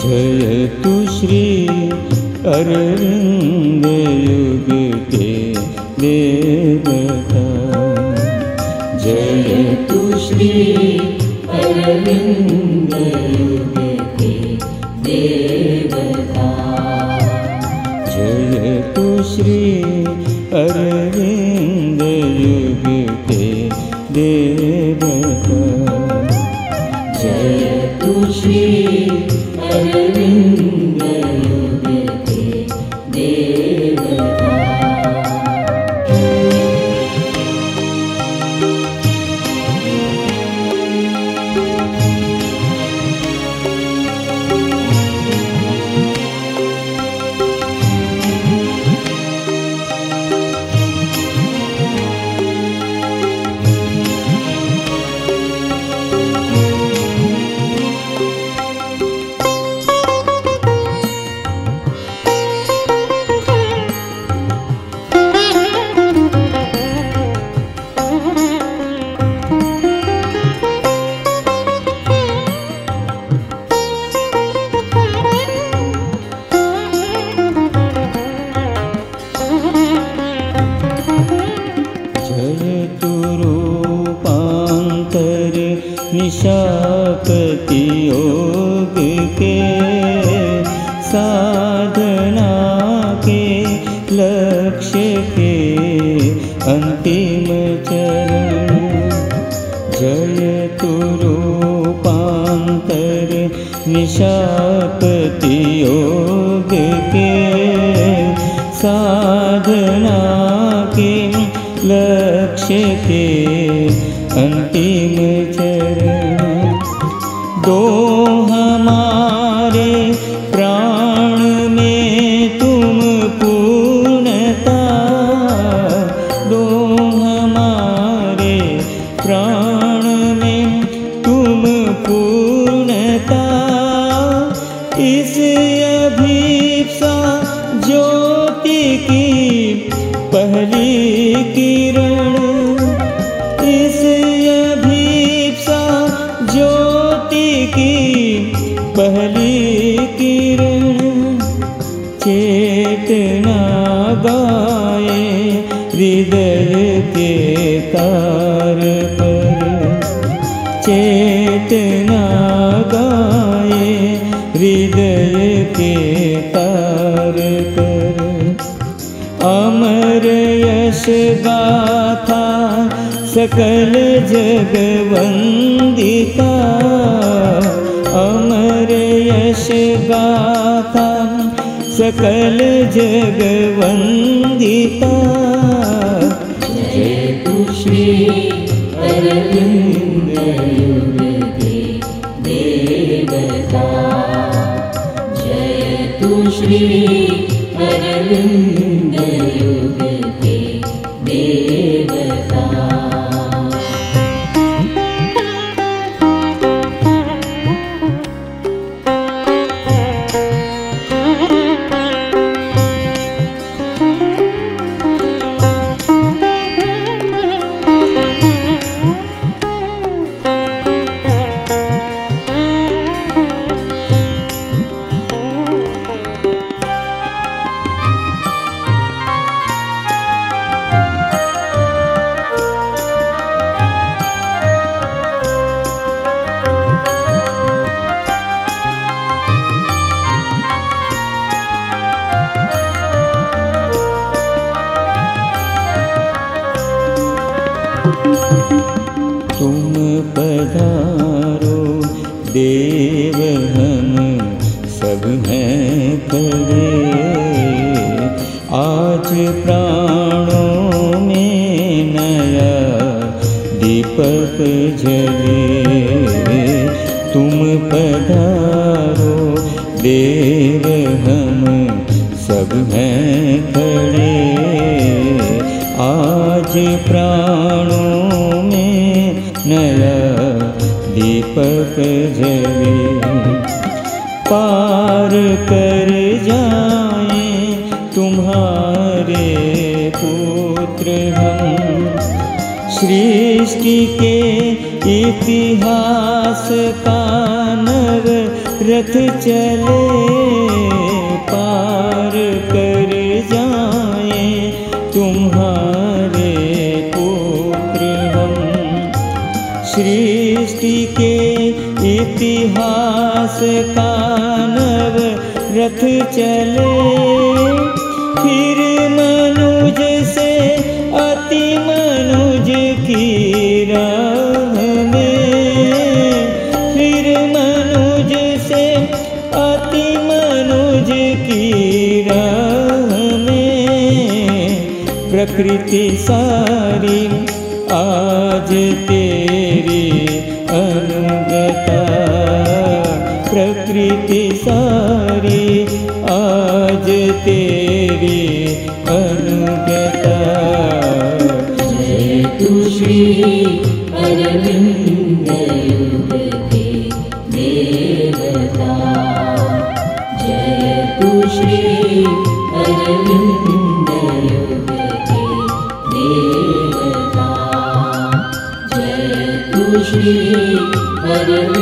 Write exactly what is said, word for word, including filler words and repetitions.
जयतु श्री अरविंद युग के देवता। जयतु श्री अरविंद युग के देवता। जयतु श्री अरविंद युग के देवता। जयतु श्री अरविंद युग के देवता। निशापति योग के साधना के लक्ष्य के अंतिम चरण। जयतु रूपांतर निशापति योग के साधना के लक्ष्य के अंतिम चरण। दो हमारे प्राण में तुम पूर्णता। दो हमारे प्राण में तुम पूर्णता। इस अभीप्सा ज्योति की पहली किरण। इस अभीप्सा ज्योति की पहली किरण। चेतना गाए हृदय के तार पर। चेतना गाए हृदय के तार पर। अमर यश गाथा सकल जग वंदिता। अमर यश गाथा सकल जग वंदिता। जयतु श्री अरविंद युग के देवता। जयतु श्री अरविंद युग के देवता। तुम पधारो देव हम सब हैं खड़े। आज प्राणों में नया दीपक जले। तुम पधारो देव हम सब हैं खड़े। आज प्राणों में नया दीपक जले। पार कर जाएं तुम्हारे पुत्र हम। सृष्टि के इतिहास का नव रथ चले पार कर जाए तुम्हारे पुत्र हम। सृष्टि के इतिहास का नव रथ चले, फिर मनुज से अति मनुज की राह में, फिर मनुज से अति मनुज की राह में। प्रकृति सारी आज तेरी अनुगता, प्रकृति सारी आज तेरी अनुगता। जय तु श्री अरविंद युग के देवता, जय तु श्री अरविंद युग के देवता, जय तु श्री अरविंद